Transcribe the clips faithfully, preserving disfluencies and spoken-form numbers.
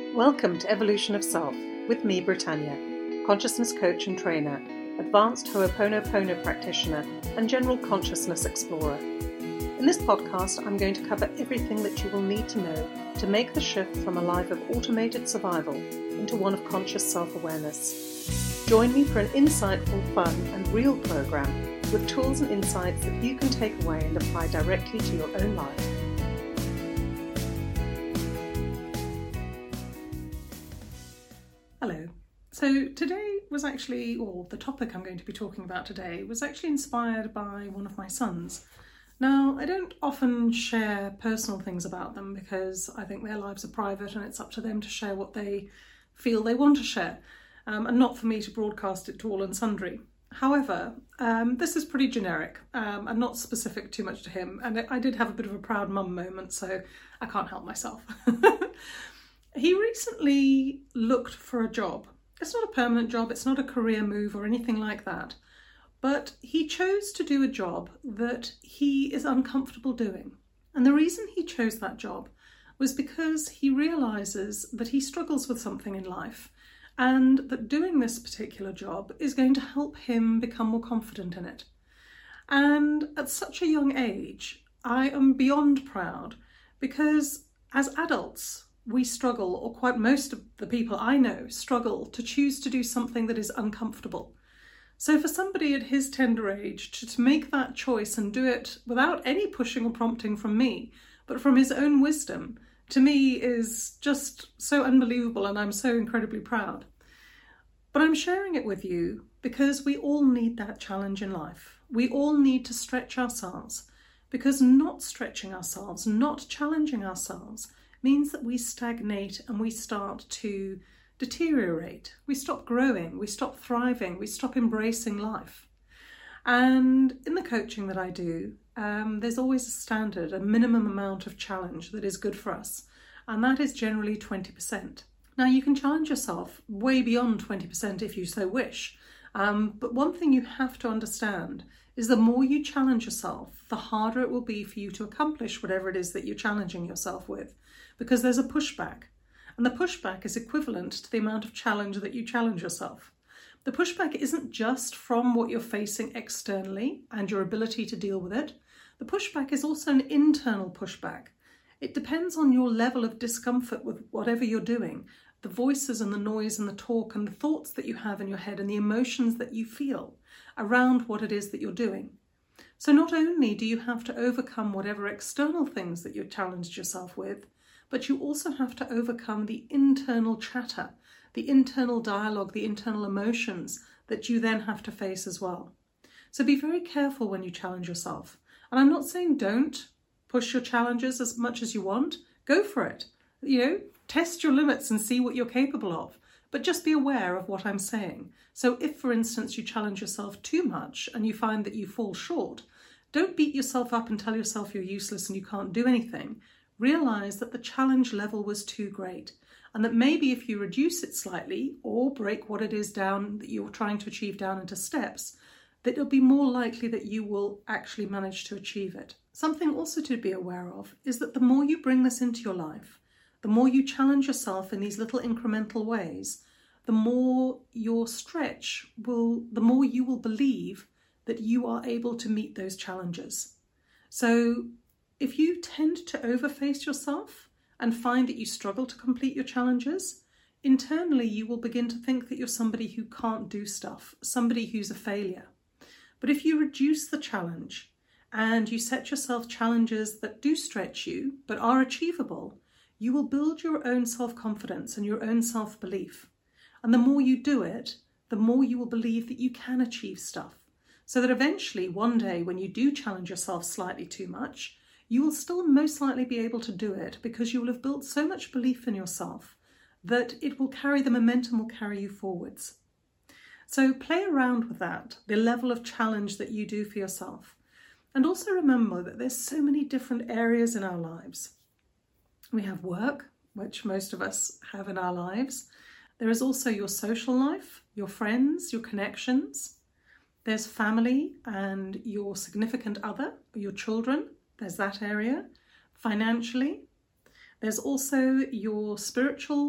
Welcome to Evolution of Self with me, Britannia, consciousness coach and trainer, advanced Ho'oponopono practitioner, and general consciousness explorer. In this podcast, I'm going to cover everything that you will need to know to make the shift from a life of automated survival into one of conscious self-awareness. Join me for an insightful, fun, and real program with tools and insights that you can take away and apply directly to your own life. Hello. So today was actually, or the topic I'm going to be talking about today, was actually inspired by one of my sons. Now, I don't often share personal things about them because I think their lives are private and it's up to them to share what they feel they want to share, um, and not for me to broadcast it to all and sundry. However, um, this is pretty generic um, and not specific too much to him, and I did have a bit of a proud mum moment, so I can't help myself. He recently looked for a job. It's not a permanent job, it's not a career move or anything like that, but he chose to do a job that he is uncomfortable doing. And the reason he chose that job was because he realises that he struggles with something in life and that doing this particular job is going to help him become more confident in it. And at such a young age, I am beyond proud because as adults, we struggle, or quite most of the people I know struggle to choose to do something that is uncomfortable. So for somebody at his tender age to, to make that choice and do it without any pushing or prompting from me, but from his own wisdom, to me is just so unbelievable, and I'm so incredibly proud. But I'm sharing it with you because we all need that challenge in life. We all need to stretch ourselves, because not stretching ourselves, not challenging ourselves, means that we stagnate and we start to deteriorate. We stop growing, we stop thriving, we stop embracing life. And in the coaching that I do, um, there's always a standard, a minimum amount of challenge that is good for us. And that is generally twenty percent. Now you can challenge yourself way beyond twenty percent if you so wish. Um, but one thing you have to understand is the more you challenge yourself, the harder it will be for you to accomplish whatever it is that you're challenging yourself with, because there's a pushback. And the pushback is equivalent to the amount of challenge that you challenge yourself. The pushback isn't just from what you're facing externally and your ability to deal with it. The pushback is also an internal pushback. It depends on your level of discomfort with whatever you're doing, the voices and the noise and the talk and the thoughts that you have in your head and the emotions that you feel around what it is that you're doing. So not only do you have to overcome whatever external things that you've challenged yourself with, but you also have to overcome the internal chatter, the internal dialogue, the internal emotions that you then have to face as well. So be very careful when you challenge yourself. And I'm not saying don't push your challenges as much as you want. Go for it. You know, test your limits and see what you're capable of. But just be aware of what I'm saying. So if, for instance, you challenge yourself too much and you find that you fall short, don't beat yourself up and tell yourself you're useless and you can't do anything. Realize that the challenge level was too great, and that maybe if you reduce it slightly or break what it is down that you're trying to achieve down into steps, that it'll be more likely that you will actually manage to achieve it. Something also to be aware of is that the more you bring this into your life, the more you challenge yourself in these little incremental ways, the more your stretch will, the more you will believe that you are able to meet those challenges. So if you tend to overface yourself and find that you struggle to complete your challenges, internally you will begin to think that you're somebody who can't do stuff, somebody who's a failure. But if you reduce the challenge and you set yourself challenges that do stretch you but are achievable, you will build your own self-confidence and your own self-belief. And the more you do it, the more you will believe that you can achieve stuff. So that eventually, one day, when you do challenge yourself slightly too much, you will still most likely be able to do it because you will have built so much belief in yourself that it will carry, the momentum will carry you forwards. So play around with that, the level of challenge that you do for yourself. And also remember that there's so many different areas in our lives. We have work, which most of us have in our lives. There is also your social life, your friends, your connections. There's family and your significant other, your children. There's that area. Financially. There's also your spiritual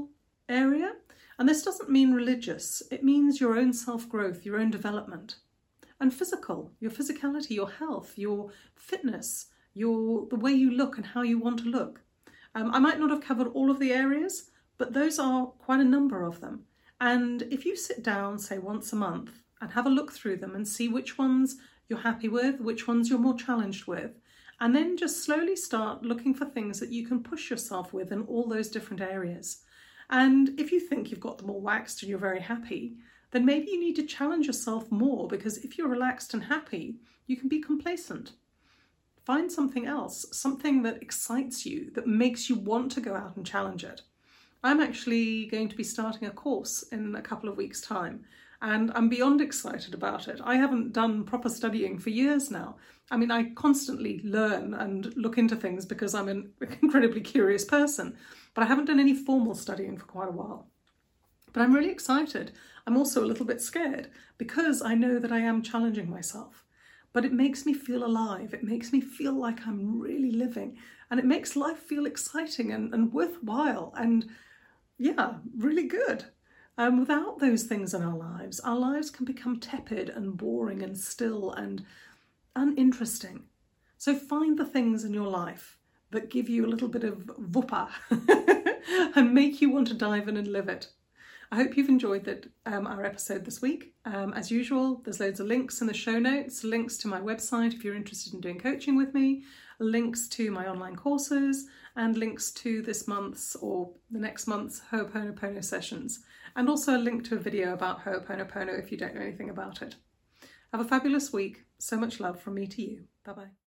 area. And this doesn't mean religious. It means your own self-growth, your own development. And physical, your physicality, your health, your fitness, your the way you look and how you want to look. Um, I might not have covered all of the areas, but those are quite a number of them. And if you sit down, say once a month, and have a look through them and see which ones you're happy with, which ones you're more challenged with, and then just slowly start looking for things that you can push yourself with in all those different areas. And if you think you've got them all waxed and you're very happy, then maybe you need to challenge yourself more, because if you're relaxed and happy, you can be complacent. Find something else, something that excites you, that makes you want to go out and challenge it. I'm actually going to be starting a course in a couple of weeks' time, and I'm beyond excited about it. I haven't done proper studying for years now. I mean, I constantly learn and look into things because I'm an incredibly curious person, but I haven't done any formal studying for quite a while. But I'm really excited. I'm also a little bit scared because I know that I am challenging myself. But it makes me feel alive. It makes me feel like I'm really living. And it makes life feel exciting and, and worthwhile and, yeah, really good. Um, without those things in our lives, our lives can become tepid and boring and still and uninteresting. So find the things in your life that give you a little bit of whoopa and make you want to dive in and live it. I hope you've enjoyed that, um, our episode this week. Um, as usual, there's loads of links in the show notes, links to my website if you're interested in doing coaching with me, links to my online courses, and links to this month's or the next month's Ho'oponopono sessions, and also a link to a video about Ho'oponopono if you don't know anything about it. Have a fabulous week. So much love from me to you. Bye-bye.